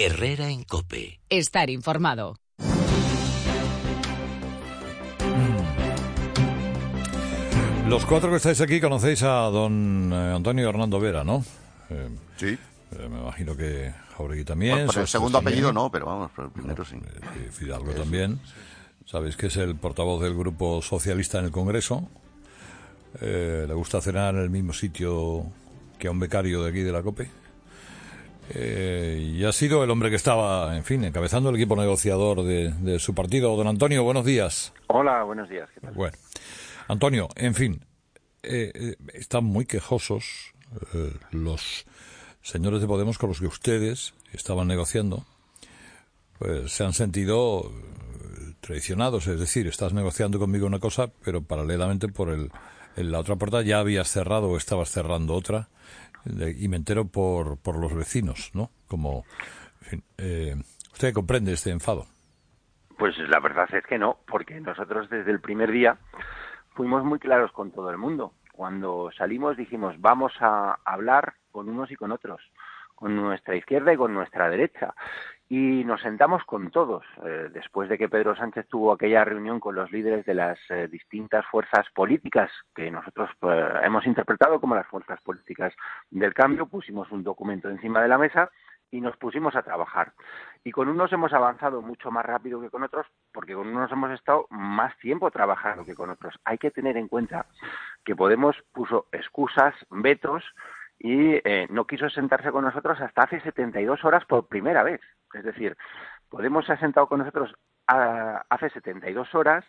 Herrera en COPE. Estar informado. Los cuatro que estáis aquí conocéis a don Antonio Hernando Vera, ¿no? Sí. Me imagino que Jauregui también. Por el segundo apellido no, pero vamos, por el primero sí. Fidalgo también. Sabéis que es el portavoz del Grupo Socialista en el Congreso. Le gusta cenar en el mismo sitio que a un becario de aquí de la COPE. Y ha sido el hombre que estaba, en fin, encabezando el equipo negociador de su partido. Don Antonio, buenos días. Hola, buenos días. ¿Qué tal? Bueno, Antonio, en fin, están muy quejosos los señores de Podemos con los que ustedes estaban negociando. Pues se han sentido traicionados, es decir, estás negociando conmigo una cosa, pero paralelamente en la otra puerta ya habías cerrado o estabas cerrando otra, y me entero por los vecinos, ¿no? Como, en fin, ¿usted comprende este enfado? Pues la verdad es que no, porque nosotros desde el primer día fuimos muy claros con todo el mundo. Cuando salimos dijimos, vamos a hablar con unos y con otros, con nuestra izquierda y con nuestra derecha. Y nos sentamos con todos, después de que Pedro Sánchez tuvo aquella reunión con los líderes de las distintas fuerzas políticas, que nosotros hemos interpretado como las fuerzas políticas del cambio, pusimos un documento encima de la mesa y nos pusimos a trabajar. Y con unos hemos avanzado mucho más rápido que con otros, porque con unos hemos estado más tiempo trabajando que con otros. Hay que tener en cuenta que Podemos puso excusas, vetos, y no quiso sentarse con nosotros hasta hace 72 horas por primera vez. Es decir, Podemos se ha sentado con nosotros hace 72 horas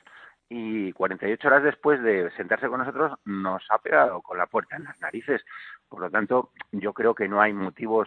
y 48 horas después de sentarse con nosotros nos ha pegado con la puerta en las narices. Por lo tanto, yo creo que no hay motivos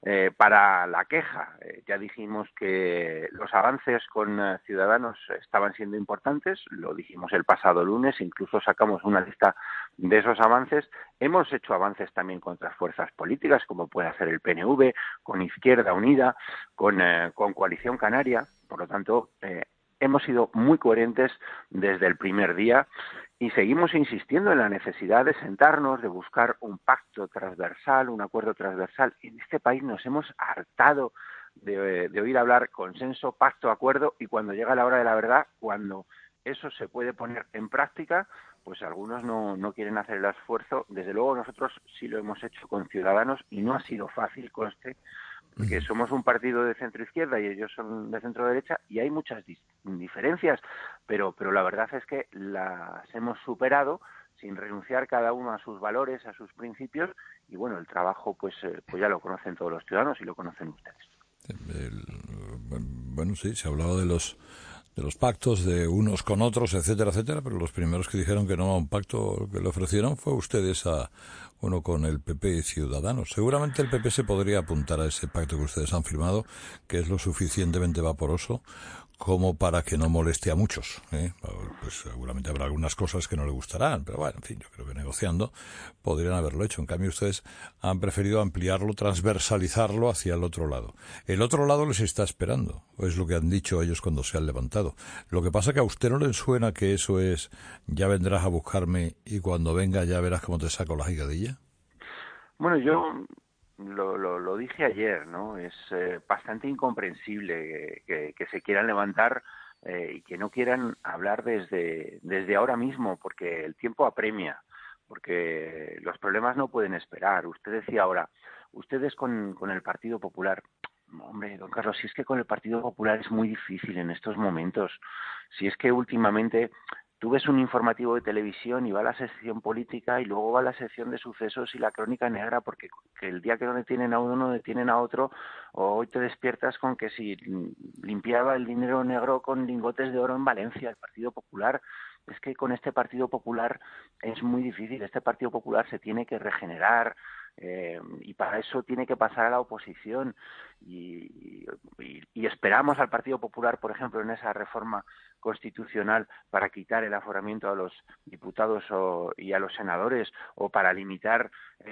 para la queja. Ya dijimos que los avances con Ciudadanos estaban siendo importantes, lo dijimos el pasado lunes, incluso sacamos una lista de esos avances. Hemos hecho avances también con otras fuerzas políticas, como puede hacer el PNV, con Izquierda Unida, con Coalición Canaria. Por lo tanto, hemos sido muy coherentes desde el primer día y seguimos insistiendo en la necesidad de sentarnos, de buscar un pacto transversal, un acuerdo transversal. En este país nos hemos hartado de oír hablar consenso, pacto, acuerdo, y cuando llega la hora de la verdad, cuando eso se puede poner en práctica, pues algunos no quieren hacer el esfuerzo. Desde luego nosotros sí lo hemos hecho con Ciudadanos y no ha sido fácil, conste, porque somos un partido de centro-izquierda y ellos son de centro-derecha y hay muchas diferencias, pero la verdad es que las hemos superado sin renunciar cada uno a sus valores, a sus principios, y bueno, el trabajo pues ya lo conocen todos los ciudadanos y lo conocen ustedes. Bueno, sí, se ha hablado de los pactos de unos con otros, etcétera, etcétera, pero los primeros que dijeron que no a un pacto que le ofrecieron fue ustedes a uno con el PP y Ciudadanos. Seguramente el PP se podría apuntar a ese pacto que ustedes han firmado, que es lo suficientemente vaporoso como para que no moleste a muchos, ¿eh? Pues seguramente habrá algunas cosas que no le gustarán, pero bueno, en fin, yo creo que negociando podrían haberlo hecho. En cambio, ustedes han preferido ampliarlo, transversalizarlo hacia el otro lado. El otro lado les está esperando, es lo que han dicho ellos cuando se han levantado. Lo que pasa que a usted no le suena que eso es, ya vendrás a buscarme y cuando venga ya verás cómo te saco la higadilla. Bueno, yo lo dije ayer, ¿no? Es bastante incomprensible que se quieran levantar y que no quieran hablar desde ahora mismo, porque el tiempo apremia, porque los problemas no pueden esperar. Usted decía ahora, ustedes con el Partido Popular. Hombre, don Carlos, si es que con el Partido Popular es muy difícil en estos momentos. Si es que últimamente tú ves un informativo de televisión y va a la sección política y luego va a la sección de sucesos y la crónica negra, porque que el día que no detienen a uno, no detienen a otro, o hoy te despiertas con que si limpiaba el dinero negro con lingotes de oro en Valencia, el Partido Popular. Es que con este Partido Popular es muy difícil. Este Partido Popular se tiene que regenerar, y para eso tiene que pasar a la oposición y esperamos al Partido Popular, por ejemplo, en esa reforma constitucional para quitar el aforamiento a los diputados y a los senadores, o para limitar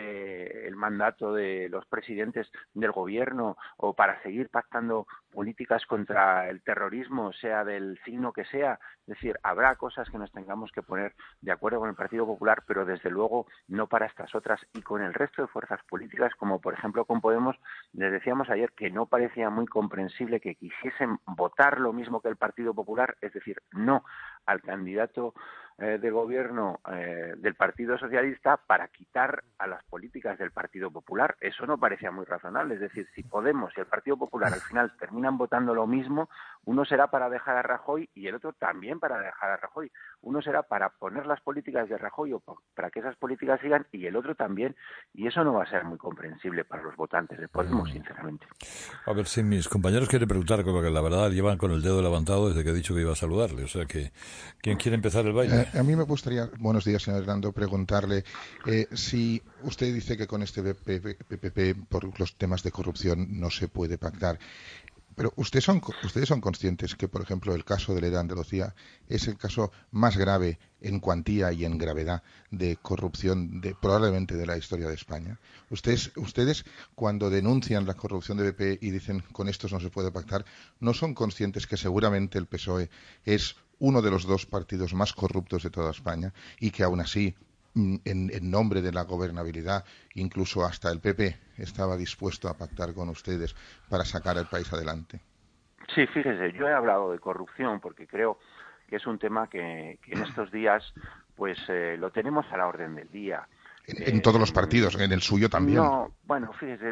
el mandato de los presidentes del gobierno, o para seguir pactando políticas contra el terrorismo, sea del signo que sea. Es decir, habrá cosas que nos tengamos que poner de acuerdo con el Partido Popular, pero desde luego no para estas otras. Y con el resto de fuerzas políticas, como por ejemplo con Podemos, les decíamos ayer que no parecía muy muy comprensible que quisiesen votar lo mismo que el Partido Popular, es decir, no al candidato de gobierno del Partido Socialista para quitar a las políticas del Partido Popular. Eso no parecía muy razonable. Es decir, si Podemos y el Partido Popular al final terminan votando lo mismo, uno será para dejar a Rajoy y el otro también para dejar a Rajoy. Uno será para poner las políticas de Rajoy o para que esas políticas sigan y el otro también. Y eso no va a ser muy comprensible para los votantes de Podemos, sinceramente. A ver, si mis compañeros quieren preguntar, porque la verdad llevan con el dedo levantado desde que he dicho que iba a saludarle. O sea que, ¿quién quiere empezar el baile? A mí me gustaría, buenos días, señor Hernando, preguntarle si usted dice que con este PPP por los temas de corrupción no se puede pactar. Pero ustedes son conscientes que, por ejemplo, el caso de la Andalucía es el caso más grave en cuantía y en gravedad de corrupción probablemente de la historia de España. Ustedes cuando denuncian la corrupción de BP y dicen con estos no se puede pactar, ¿no son conscientes que seguramente el PSOE es uno de los dos partidos más corruptos de toda España y que aún así en nombre de la gobernabilidad, incluso hasta el PP estaba dispuesto a pactar con ustedes para sacar al país adelante? Sí, fíjese, yo he hablado de corrupción porque creo que es un tema que en estos días pues lo tenemos a la orden del día. En todos los partidos, en el suyo también. No, bueno, fíjese,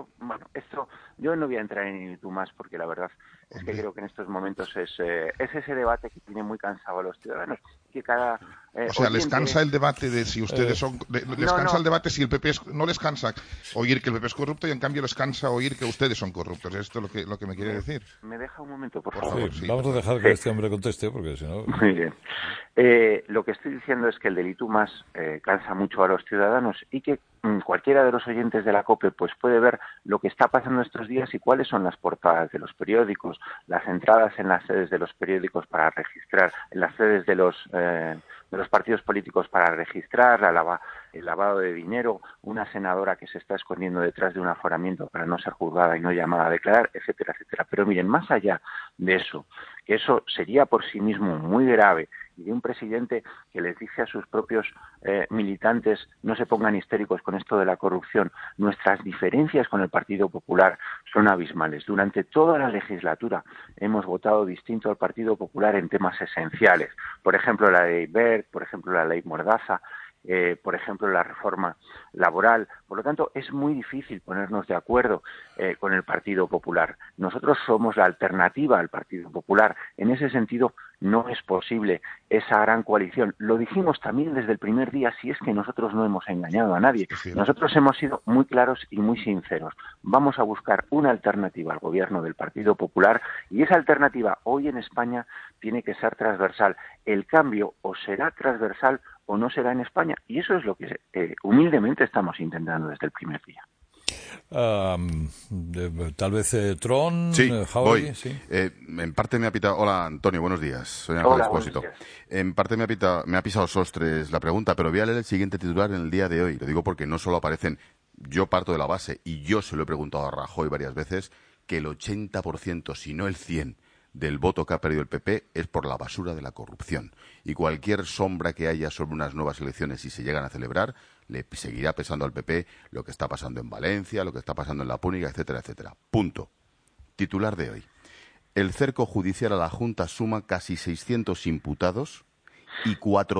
yo no voy a entrar en tú más porque la verdad es que creo que en estos momentos es ese debate que tiene muy cansado a los ciudadanos, que cada o sea, les cansa el debate de si ustedes son... el debate si el PP no les cansa oír que el PP es corrupto y en cambio les cansa oír que ustedes son corruptos. ¿Esto es lo que me quiere decir? ¿Me deja un momento, por favor? Sí, vamos a dejar que este hombre conteste porque si no... Muy bien. Lo que estoy diciendo es que el delito más cansa mucho a los ciudadanos y que cualquiera de los oyentes de la COPE pues puede ver lo que está pasando estos días y cuáles son las portadas de los periódicos, las entradas en las sedes de los periódicos para registrar, en las sedes de los partidos políticos para registrar, el lavado de dinero, una senadora que se está escondiendo detrás de un aforamiento para no ser juzgada y no llamada a declarar, etcétera, etcétera. Pero miren, más allá de eso, que eso sería por sí mismo muy grave, y de un presidente que les dice a sus propios militantes no se pongan histéricos con esto de la corrupción. Nuestras diferencias con el Partido Popular son abismales. Durante toda la legislatura hemos votado distinto al Partido Popular en temas esenciales. Por ejemplo, la ley Wert, por ejemplo, la ley Mordaza, por ejemplo, la reforma laboral. Por lo tanto, es muy difícil ponernos de acuerdo con el Partido Popular. Nosotros somos la alternativa al Partido Popular. En ese sentido, no es posible esa gran coalición. Lo dijimos también desde el primer día, si es que nosotros no hemos engañado a nadie. Nosotros hemos sido muy claros y muy sinceros. Vamos a buscar una alternativa al gobierno del Partido Popular y esa alternativa hoy en España tiene que ser transversal. El cambio o será transversal o no será en España. Y eso es lo que humildemente estamos intentando desde el primer día. Tal vez Tron, sí, Javi, voy. Sí. En parte me ha pitado... Hola, Antonio, buenos días. Soy Ángel Expósito. En parte me ha pisado sostres la pregunta, pero voy a leer el siguiente titular en el día de hoy. Lo digo porque no solo aparecen... Yo parto de la base, y yo se lo he preguntado a Rajoy varias veces, que el 80%, si no el 100%, del voto que ha perdido el PP es por la basura de la corrupción. Y cualquier sombra que haya sobre unas nuevas elecciones, si se llegan a celebrar, le seguirá pesando al PP lo que está pasando en Valencia, lo que está pasando en La Púnica, etcétera, etcétera. Punto. Titular de hoy. El cerco judicial a la Junta suma casi 600 imputados y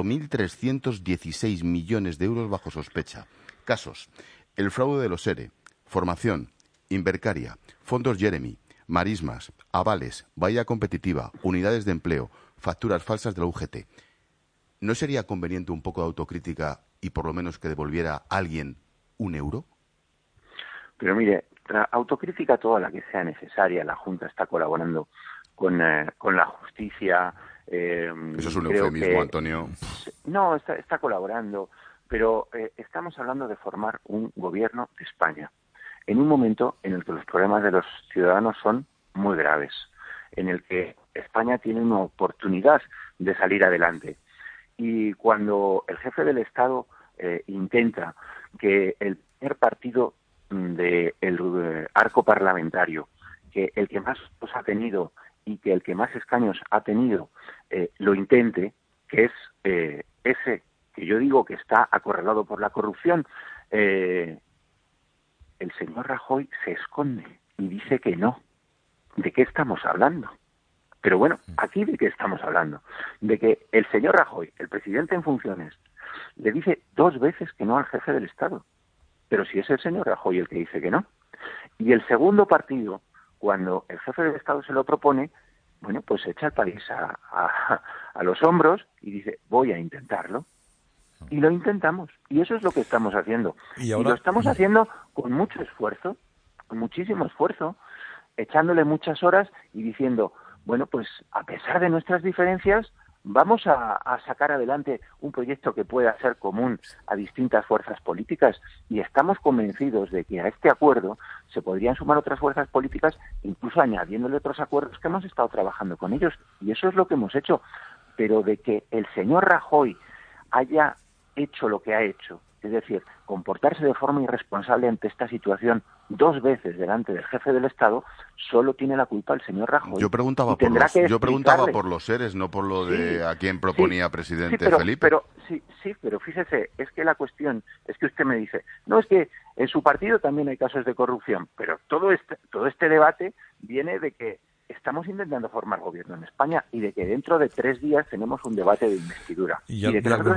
4.316 millones de euros bajo sospecha. Casos. El fraude de los ERE, formación, Invercaria, fondos Jeremy, marismas, avales, bahía competitiva, unidades de empleo, facturas falsas de la UGT. ¿No sería conveniente un poco de autocrítica y por lo menos que devolviera a alguien €1? Pero mire, la autocrítica toda la que sea necesaria. La Junta está colaborando con la justicia. Eso es un eufemismo, Antonio. No, está colaborando, pero estamos hablando de formar un gobierno de España en un momento en el que los problemas de los ciudadanos son muy graves, en el que España tiene una oportunidad de salir adelante. Y cuando el jefe del Estado intenta que el primer partido del arco parlamentario, que el que más votos ha tenido y que el que más escaños ha tenido, lo intente, que es ese que yo digo que está acorralado por la corrupción, el señor Rajoy se esconde y dice que no. ¿de qué estamos hablando? Pero bueno, aquí ¿de qué estamos hablando? De que el señor Rajoy, el presidente en funciones, le dice 2 veces que no al jefe del Estado. Pero si es el señor Rajoy el que dice que no. Y el segundo partido, cuando el jefe del Estado se lo propone, bueno, pues echa el país a los hombros y dice, voy a intentarlo. Y lo intentamos. Y eso es lo que estamos haciendo. Y lo estamos haciendo con mucho esfuerzo, con muchísimo esfuerzo, echándole muchas horas y diciendo, bueno, pues a pesar de nuestras diferencias, vamos a sacar adelante un proyecto que pueda ser común a distintas fuerzas políticas y estamos convencidos de que a este acuerdo se podrían sumar otras fuerzas políticas, incluso añadiéndole otros acuerdos que hemos estado trabajando con ellos. Y eso es lo que hemos hecho. Pero de que el señor Rajoy haya hecho lo que ha hecho, es decir, comportarse de forma irresponsable ante esta situación 2 veces delante del jefe del Estado, solo tiene la culpa el señor Rajoy. Yo preguntaba por los seres, no por lo de a quién proponía presidente Felipe. Pero fíjese, es que la cuestión es que usted me dice, no, es que en su partido también hay casos de corrupción, pero todo este debate viene de que estamos intentando formar gobierno en España y de que dentro de 3 días tenemos un debate de investidura. Y de que nosotros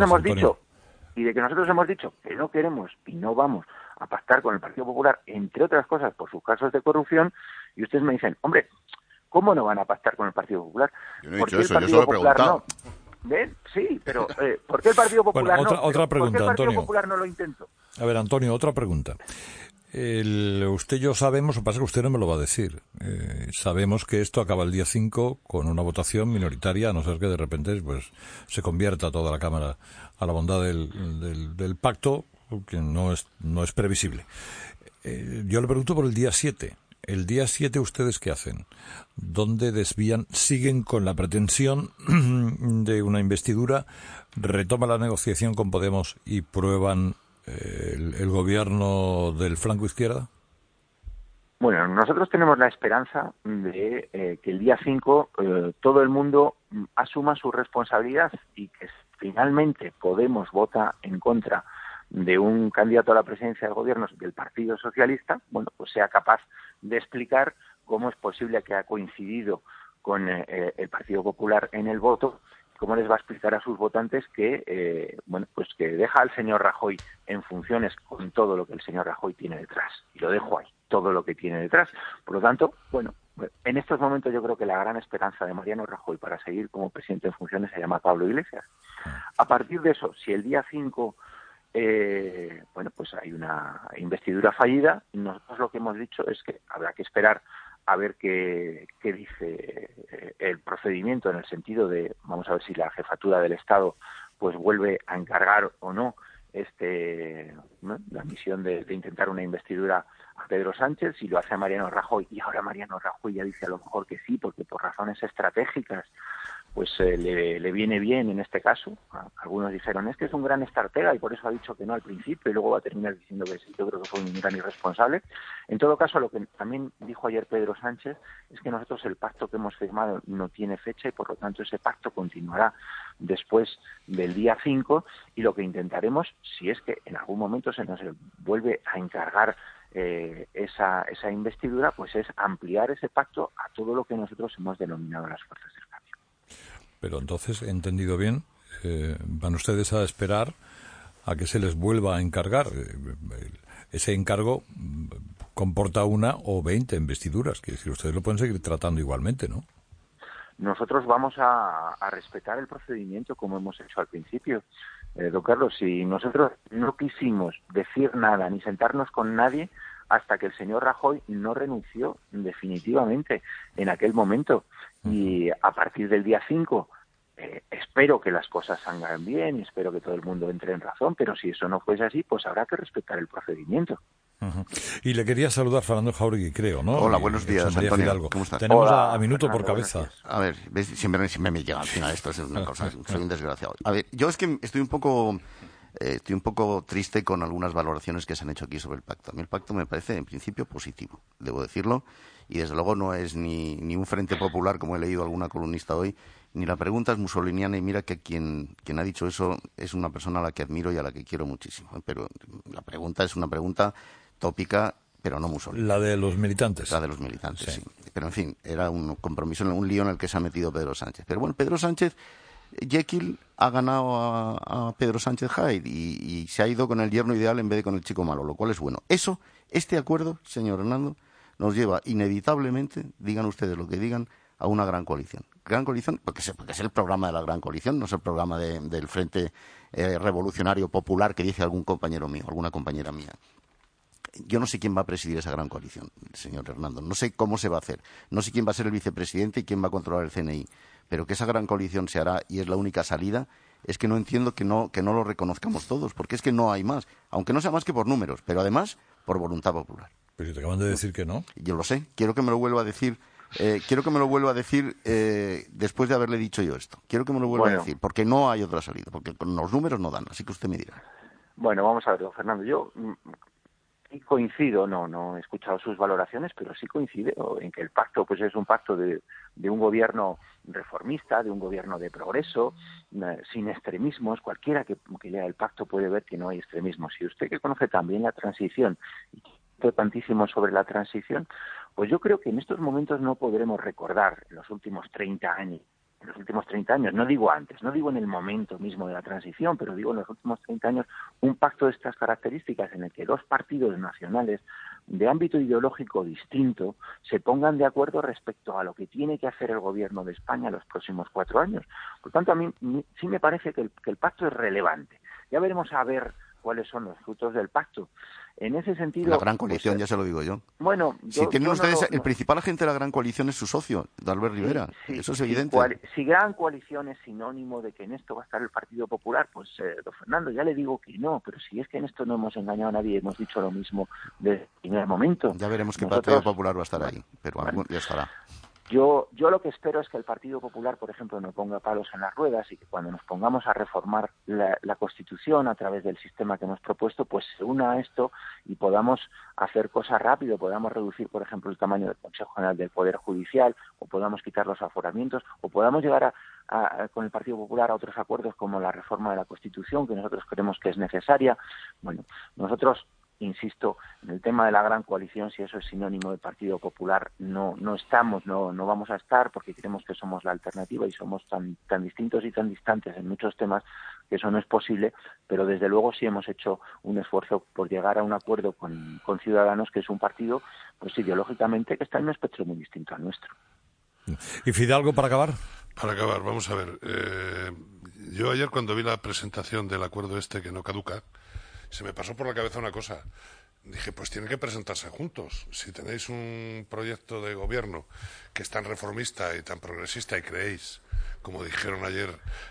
hemos dicho que no queremos y no vamos a pactar con el Partido Popular, entre otras cosas, por sus casos de corrupción, y ustedes me dicen, hombre, ¿cómo no van a pactar con el Partido Popular? Yo no he dicho eso, yo solo he preguntado. ¿Ven? Sí, pero ¿por qué el Partido Popular otra pregunta, ¿por qué el Partido Antonio? Popular no lo intentó? A ver, Antonio, otra pregunta. Usted y yo sabemos, lo que pasa es que usted no me lo va a decir, sabemos que esto acaba el día 5 con una votación minoritaria, a no ser que de repente pues se convierta toda la Cámara a la bondad del pacto, que no es previsible. Yo le pregunto por el día 7. El día 7, ¿ustedes qué hacen? ¿Dónde desvían? ¿Siguen con la pretensión de una investidura? ¿Retoma la negociación con Podemos y prueban el gobierno del flanco izquierda? Bueno, nosotros tenemos la esperanza de que el día 5 todo el mundo asuma su responsabilidad y que finalmente Podemos vota en contra de un candidato a la presidencia del gobierno del Partido Socialista, bueno, pues sea capaz de explicar cómo es posible que ha coincidido con el Partido Popular en el voto, cómo les va a explicar a sus votantes que, bueno, pues que deja al señor Rajoy en funciones con todo lo que el señor Rajoy tiene detrás. Y lo dejo ahí, todo lo que tiene detrás. Por lo tanto, bueno, en estos momentos yo creo que la gran esperanza de Mariano Rajoy para seguir como presidente en funciones se llama Pablo Iglesias. A partir de eso, si el día 5 bueno, pues hay una investidura fallida, nosotros lo que hemos dicho es que habrá que esperar a ver qué dice el procedimiento, en el sentido de, vamos a ver si la jefatura del Estado pues vuelve a encargar o no ¿no? la misión de intentar una investidura a Pedro Sánchez, si lo hace a Mariano Rajoy, y ahora Mariano Rajoy ya dice a lo mejor que sí, porque por razones estratégicas pues le viene bien en este caso. Algunos dijeron, es que es un gran estratega y por eso ha dicho que no al principio y luego va a terminar diciendo que sí. Yo creo que fue un gran irresponsable. En todo caso, lo que también dijo ayer Pedro Sánchez es que nosotros el pacto que hemos firmado no tiene fecha y por lo tanto ese pacto continuará después del día 5 y lo que intentaremos, si es que en algún momento se nos vuelve a encargar esa investidura, pues es ampliar ese pacto a todo lo que nosotros hemos denominado las fuerzas del cambio. Pero entonces, he entendido bien, van ustedes a esperar a que se les vuelva a encargar. Ese encargo comporta 1 o 20 investiduras, que si ustedes lo pueden seguir tratando igualmente, ¿no? Nosotros vamos a respetar el procedimiento como hemos hecho al principio. Don Carlos, si nosotros no quisimos decir nada ni sentarnos con nadie hasta que el señor Rajoy no renunció definitivamente en aquel momento. Y a partir del día 5 espero que las cosas salgan bien y espero que todo el mundo entre en razón, pero si eso no fuese así, pues habrá que respetar el procedimiento. Y le quería saludar Fernando Jauregui, creo, ¿no? Hola, buenos días, Antonio. Fidalgo. ¿Cómo estás? Tenemos Hola, a minuto Fernando, por cabeza. A ver, ¿ves? Siempre me llega al final, esto es una cosa, soy un desgraciado. A ver, yo es que estoy un poco triste con algunas valoraciones que se han hecho aquí sobre el pacto. A mí el pacto me parece, en principio, positivo, debo decirlo, y desde luego no es ni un frente popular, como he leído alguna columnista hoy, ni la pregunta es musoliniana, y mira que quien ha dicho eso es una persona a la que admiro y a la que quiero muchísimo. Pero la pregunta es una pregunta tópica, pero no Mussolini. La de los militantes. La de los militantes, sí. Pero en fin, era un compromiso, un lío en el que se ha metido Pedro Sánchez. Pero bueno, Pedro Sánchez, Jekyll ha ganado a Pedro Sánchez Hyde y se ha ido con el yerno ideal en vez de con el chico malo, lo cual es bueno. Este acuerdo, señor Hernando, nos lleva inevitablemente, digan ustedes lo que digan, a una gran coalición. Gran coalición, porque es el programa de la gran coalición, no es el programa del Frente Revolucionario Popular que dice algún compañero mío, alguna compañera mía. Yo no sé quién va a presidir esa gran coalición, señor Hernando. No sé cómo se va a hacer. No sé quién va a ser el vicepresidente y quién va a controlar el CNI. Pero que esa gran coalición se hará y es la única salida, es que no entiendo que no lo reconozcamos todos, porque es que no hay más. Aunque no sea más que por números, pero además por voluntad popular. Pero te acaban de decir que no. Yo lo sé. Quiero que me lo vuelva a decir. Después de haberle dicho yo esto. Quiero que me lo vuelva a decir, porque no hay otra salida, porque con los números no dan. Así que usted me dirá. Bueno, vamos a ver, don Fernando. Yo sí coincido, no he escuchado sus valoraciones, pero sí coincido en que el pacto pues es un pacto de un gobierno reformista, de un gobierno de progreso, sin extremismos. Cualquiera que lea el pacto puede ver que no hay extremismos. Y usted, que conoce también la transición y que tantísimo sobre la transición, pues yo creo que en estos momentos no podremos recordar en los últimos 30 años, no digo antes, no digo en el momento mismo de la transición, pero digo en los últimos 30 años, un pacto de estas características en el que dos partidos nacionales de ámbito ideológico distinto se pongan de acuerdo respecto a lo que tiene que hacer el gobierno de España los próximos 4 años. Por tanto, a mí sí me parece que el pacto es relevante. Ya veremos a ver cuáles son los frutos del pacto. En ese sentido... La gran coalición, pues, ya se lo digo yo. Bueno, si tienen ustedes, el principal agente de la gran coalición es su socio, Albert Rivera. Sí, eso es evidente. Si gran coalición es sinónimo de que en esto va a estar el Partido Popular, pues, don Fernando, ya le digo que no, pero si es que en esto no hemos engañado a nadie, hemos dicho lo mismo desde el primer momento. Ya veremos que el Partido Popular va a estar ahí, pero ya estará. Yo lo que espero es que el Partido Popular, por ejemplo, no ponga palos en las ruedas y que cuando nos pongamos a reformar la Constitución a través del sistema que hemos propuesto, pues se una a esto y podamos hacer cosas rápido, podamos reducir, por ejemplo, el tamaño del Consejo General del Poder Judicial, o podamos quitar los aforamientos, o podamos llegar con el Partido Popular a otros acuerdos como la reforma de la Constitución, que nosotros creemos que es necesaria. Bueno, nosotros, insisto, en el tema de la gran coalición, si eso es sinónimo de Partido Popular, no vamos a estar, porque creemos que somos la alternativa y somos tan distintos y tan distantes en muchos temas que eso no es posible, pero desde luego sí hemos hecho un esfuerzo por llegar a un acuerdo con Ciudadanos, que es un partido pues ideológicamente que está en un espectro muy distinto al nuestro. ¿Y Fidalgo, para acabar? Para acabar, vamos a ver. Yo ayer, cuando vi la presentación del acuerdo que no caduca, se me pasó por la cabeza una cosa. Dije, pues tienen que presentarse juntos. Si tenéis un proyecto de gobierno que es tan reformista y tan progresista y creéis, como dijeron ayer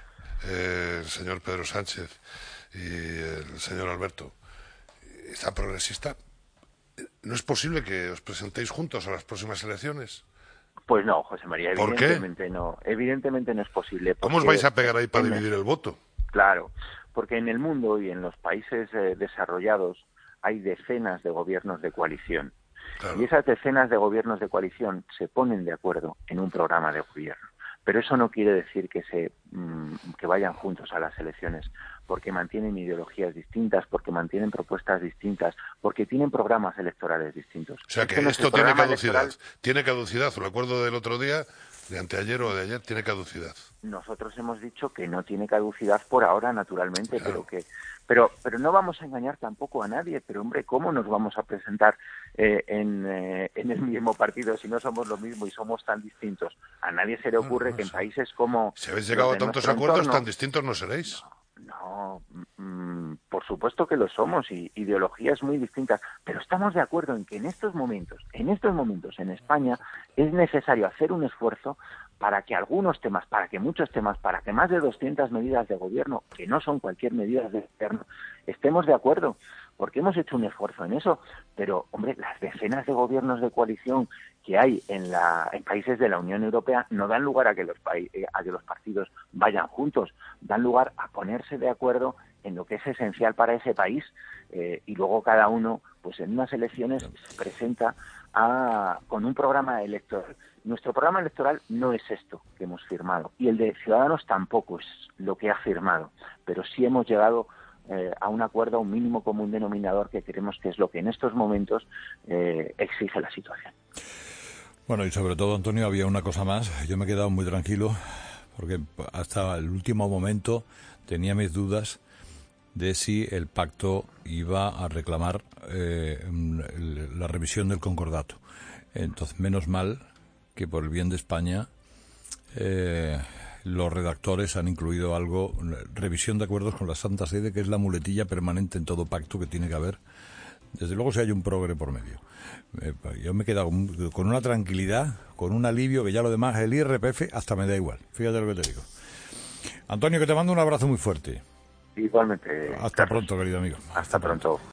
el señor Pedro Sánchez y el señor Alberto, es tan progresista, ¿no es posible que os presentéis juntos a las próximas elecciones? Pues no, José María, evidentemente no es posible. ¿Cómo os vais a pegar ahí para dividir el voto? Claro, porque en el mundo y en los países desarrollados hay decenas de gobiernos de coalición. Claro. Y esas decenas de gobiernos de coalición se ponen de acuerdo en un programa de gobierno. Pero eso no quiere decir que vayan juntos a las elecciones, porque mantienen ideologías distintas, porque mantienen propuestas distintas, porque tienen programas electorales distintos. O sea que esto tiene caducidad. Tiene caducidad. El acuerdo del otro día, de anteayer o de ayer, tiene caducidad. Nosotros hemos dicho que no tiene caducidad por ahora, naturalmente, claro. pero no vamos a engañar tampoco a nadie. Pero, hombre, ¿cómo nos vamos a presentar en el mismo partido si no somos lo mismo y somos tan distintos? A nadie se le ocurre que en países como... Si habéis llegado a tantos acuerdos, tan distintos no seréis. No, por supuesto que lo somos, y ideologías muy distintas, pero estamos de acuerdo en que en estos momentos en España es necesario hacer un esfuerzo para que algunos temas, para que muchos temas, para que más de 200 medidas de gobierno, que no son cualquier medida de gobierno, estemos de acuerdo, porque hemos hecho un esfuerzo en eso. Pero, hombre, las decenas de gobiernos de coalición que hay en países de la Unión Europea no dan lugar a que los partidos vayan juntos, dan lugar a ponerse de acuerdo en lo que es esencial para ese país, y luego cada uno, pues en unas elecciones, se presenta con un programa electoral. Nuestro programa electoral no es esto que hemos firmado, y el de Ciudadanos tampoco es lo que ha firmado, pero sí hemos llegado a un acuerdo, a un mínimo común denominador, que creemos que es lo que en estos momentos exige la situación. Bueno, y sobre todo, Antonio, había una cosa más. Yo me he quedado muy tranquilo porque hasta el último momento tenía mis dudas de si el pacto iba a reclamar la revisión del concordato. Entonces, menos mal que por el bien de España los redactores han incluido algo, revisión de acuerdos con la Santa Sede, que es la muletilla permanente en todo pacto que tiene que haber. Desde luego si hay un progre por medio. Yo me he quedado con una tranquilidad, con un alivio, que ya lo demás, el IRPF, hasta me da igual. Fíjate lo que te digo. Antonio, que te mando un abrazo muy fuerte. Igualmente. Hasta pronto, querido amigo. Hasta pronto.